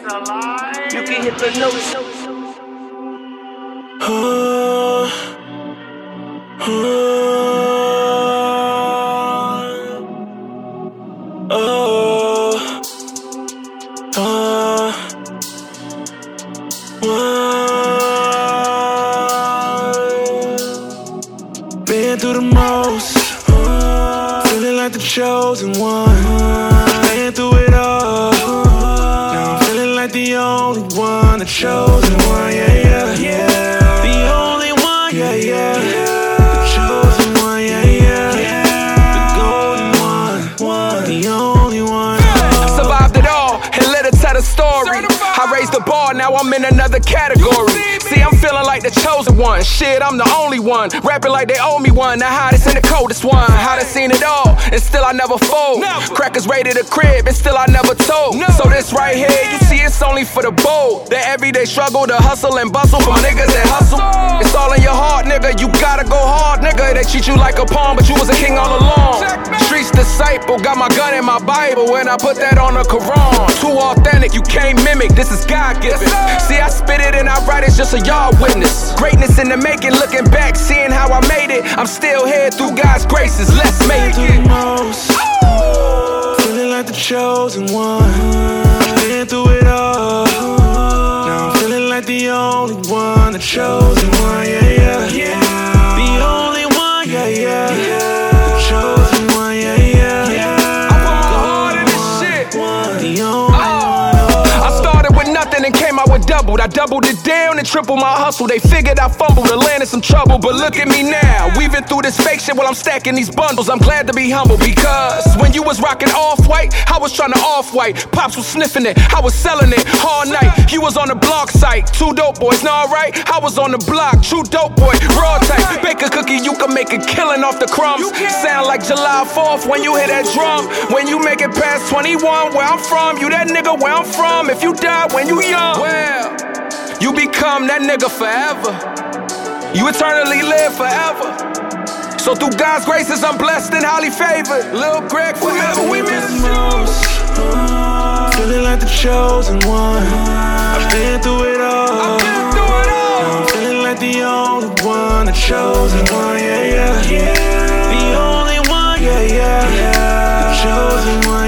You can hit the notes. Been through the most, feeling like the chosen one. Been through it all, now I'm feeling like the only one, the chosen one, yeah, yeah. The only one, yeah, yeah. The chosen one, yeah, yeah. The golden one, the only one. Survived it all and let her tell the story. I raised the bar, now I'm in another category. See, I'm feeling like the chosen one. Shit, I'm the only one. Rapping like they owe me one. The hottest and the coldest one. I done seen it all, and still I never fold. Crackers raided the crib, and still I never told. So this right here, you see, it's only for the bold. The everyday struggle, the hustle and bustle from niggas that hustle. It's all in your heart, nigga. You gotta go hard, nigga. They treat you like a pawn, but you was a king all along. Streets disciple, got my gun in my Bible, and I put that on the Quran. Too authentic, you can't mimic. This is God-given. See, I spit it and I write it just so y'all witness. Greatness in the making, looking back, seeing how I made it. I'm still here through God's graces. Let's make it. Feeling like the chosen one. Been through it all, now I'm feeling like the only one, the chosen one, yeah, yeah. The only one, yeah, yeah. The chosen one, yeah, yeah. I put my heart in this shit. The only one. I started with nothing and came out with doubled. I doubled it down and tripled my hustle. They figured I fumbled and landed some trouble, but look at me now, weaving through this fake shit while I'm stacking these bundles. I'm glad to be humble, because when you was rocking off-white, I was trying to off-white. Pops was sniffing it, I was selling it all night. You was on the blog site, two dope boys, nah, right? I was on the block, true dope boy, raw type. Bake a cookie, you can make a killing off the crumbs. Sound like July 4th when you hear that drum. When you make it past 21, where I'm from, you that nigga where I'm from. If you die when you young, well, you become that nigga forever. You eternally live forever. So through God's graces, I'm blessed and highly favored. Lil Greg, forever we miss you. Feeling like the chosen one. I've been through it all. Now I'm feeling like the only one, the chosen one, yeah, yeah. The only one, yeah, yeah. The chosen one,